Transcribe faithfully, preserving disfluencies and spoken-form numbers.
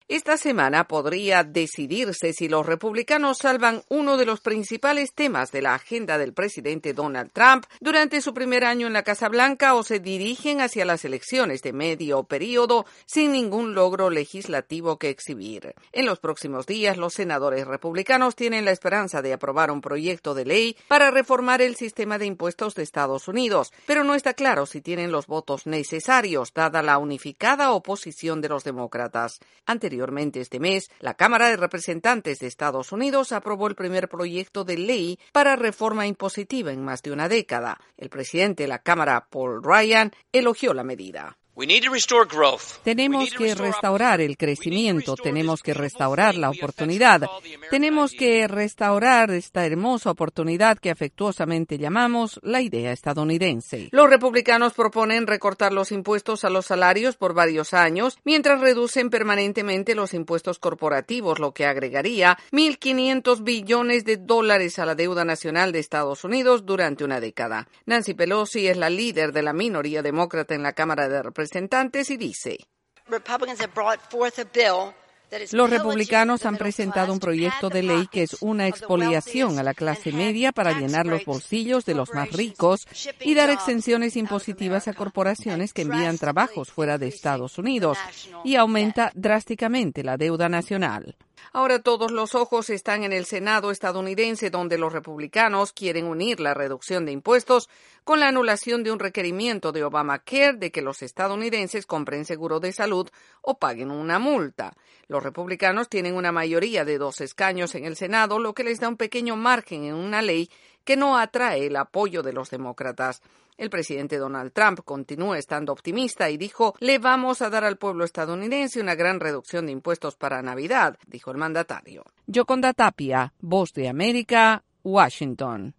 Esta semana podría decidirse si los republicanos salvan uno de los principales temas de la agenda del presidente Donald Trump durante su primer año en la Casa Blanca o se dirigen hacia las elecciones de medio periodo sin ningún logro legislativo que exhibir. En los próximos días, los senadores republicanos tienen la esperanza de aprobar un proyecto de ley para reformar el sistema de impuestos de Estados Unidos, pero no está claro si tienen los votos necesarios, dada la unificada oposición de los demócratas. Anteriormente, Anteriormente este mes, la Cámara de Representantes de Estados Unidos aprobó el primer proyecto de ley para reforma impositiva en más de una década. El presidente de la Cámara, Paul Ryan, elogió la medida. Tenemos que restaurar el crecimiento, tenemos que restaurar la oportunidad, tenemos que restaurar esta hermosa oportunidad que afectuosamente llamamos la idea estadounidense. Los republicanos proponen recortar los impuestos a los salarios por varios años, mientras reducen permanentemente los impuestos corporativos, lo que agregaría mil quinientos billones de dólares a la deuda nacional de Estados Unidos durante una década. Nancy Pelosi es la líder de la minoría demócrata en la Cámara de Representantes y dice: Los republicanos han presentado un proyecto de ley que es una expoliación a la clase media para llenar los bolsillos de los más ricos y dar exenciones impositivas a corporaciones que envían trabajos fuera de Estados Unidos y aumenta drásticamente la deuda nacional. Ahora todos los ojos están en el Senado estadounidense, donde los republicanos quieren unir la reducción de impuestos con la anulación de un requerimiento de Obamacare de que los estadounidenses compren seguro de salud o paguen una multa. Los republicanos tienen una mayoría de dos escaños en el Senado, lo que les da un pequeño margen en una ley que no atrae el apoyo de los demócratas. El presidente Donald Trump continúa estando optimista y dijo: le vamos a dar al pueblo estadounidense una gran reducción de impuestos para Navidad, dijo el mandatario. Yoconda Tapia, Voz de América, Washington.